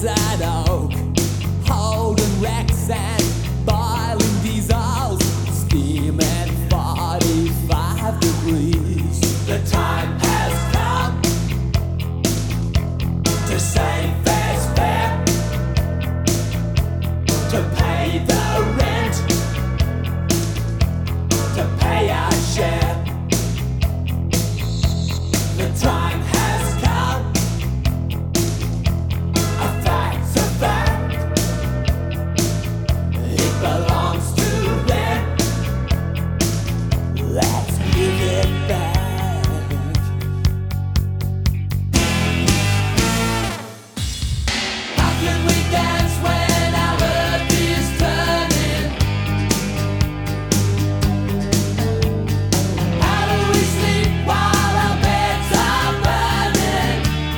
desert oak, holding wrecks and boiling diesels, steaming 45 degrees. The time has come to save fair's fare, to pay the rent, to pay our share. The time has come, a fact's a fact, it belongs to them. Let's give it back. How can we dance when our earth is turning? How do we sleep while our beds are burning?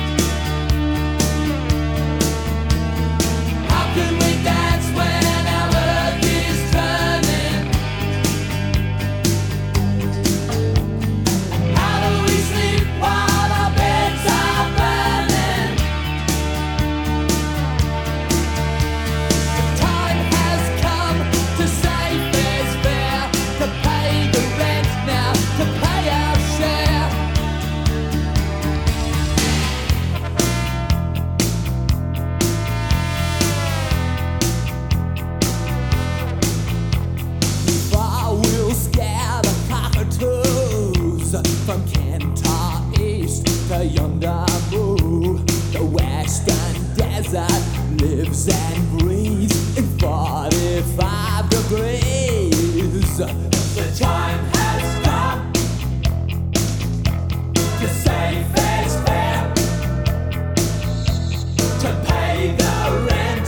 How can we dance when our earth is turning? How do we sleep while our beds are burning? The time has come to save fair's fare, to pay the rent now, to pay our share. I will scare the cockatoos from Kentar East to yonder Moo. The western desert lives and breathes in 45 degrees. The time has come to save fair's fare, to pay the rent,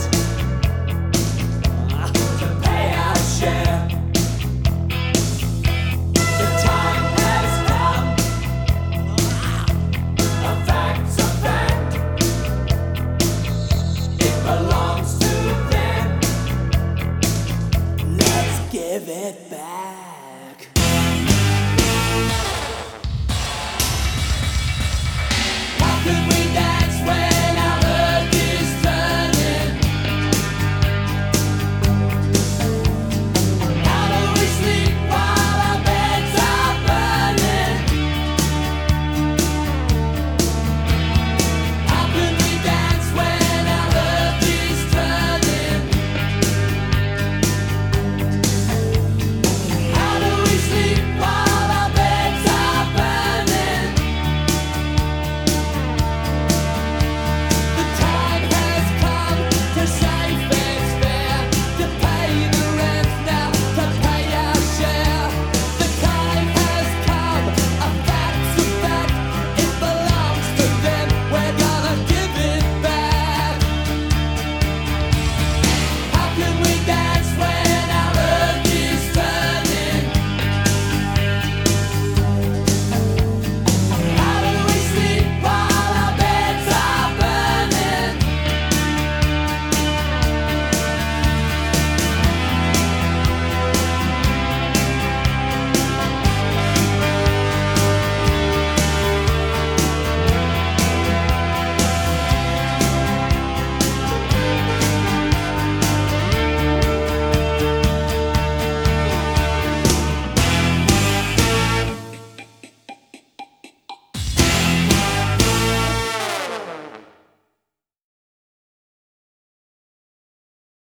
to pay our share. The time has come, a fact's a fact, it belongs to them. Let's give it back.